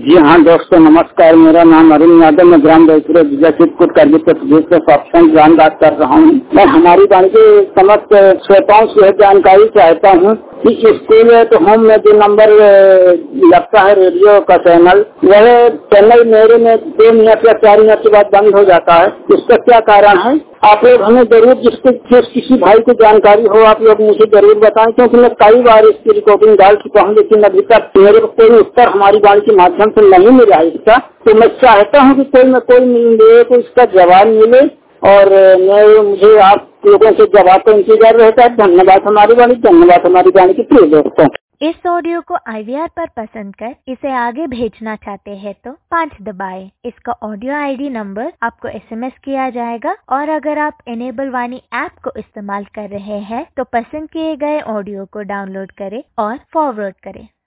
जी हाँ दोस्तों, नमस्कार। मेरा नाम अरुण यादव, मैं ग्राम जयपुर जिला चित्रकूट करगिल प्रदेश से सॉफ्टवेयर ज्ञान बात कर रहा हूँ। मैं हमारी वाणी के समस्त श्रोताओं से जानकारी चाहता हूँ कि स्कूल है तो होम में जो नंबर लगता है रेडियो का चैनल, वह चैनल मेरे में 2 मिनट या 4 मिनट के बाद बंद हो जाता है। इसका क्या कारण है? आप लोग हमें जरूर, किसी भाई को जानकारी हो, आप लोग मुझे जरूर बताएं, क्योंकि मैं कई बार इसकी रिकॉर्डिंग डाल चुका हूँ, लेकिन अभी तक मेरे को कोई उत्तर हमारी वाणी के माध्यम से नहीं मिला है इसका। तो मैं चाहता हूँ कि कोई को इसका जवाब मिले, और मुझे आप लोगों से जवाब का इंतजार रहता है। धन्यवाद हमारी वाणी की प्रिय दोस्तों। इस ऑडियो को IVR पर पसंद कर इसे आगे भेजना चाहते हैं तो 5 दबाएं। इसका ऑडियो ID नंबर आपको SMS किया जाएगा, और अगर आप इनेबल वाणी ऐप को इस्तेमाल कर रहे हैं तो पसंद किए गए ऑडियो को डाउनलोड करें और फॉरवर्ड करें।